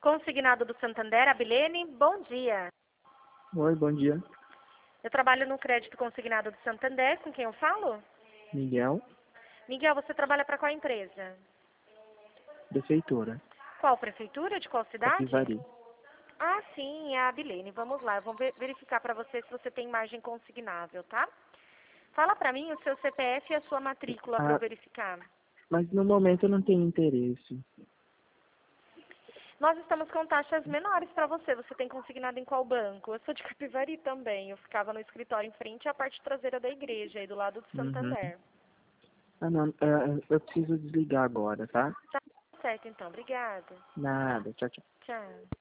Consignado do Santander, Abilene, bom dia. Oi, bom dia. Eu trabalho no crédito consignado do Santander, com quem eu falo? Miguel, Miguel, você trabalha para qual empresa? prefeitura, Qual prefeitura? De qual cidade? Capivari. Ah, sim, é a Abilene. Vamos lá, eu vou verificar para você se você tem margem consignável, tá? Fala para mim o seu CPF e a sua matrícula para eu Ah, verificar. mas no momento eu não tenho interesse. Nós estamos com taxas menores para você. Você tem consignado em qual banco? Eu sou de Capivari também. Eu ficava no escritório em frente à parte traseira da igreja, aí do lado do Uhum. Santander. Ah, não, eu preciso desligar agora, tá? Tá certo, então. Obrigada. Nada, tchau, tchau. Tchau.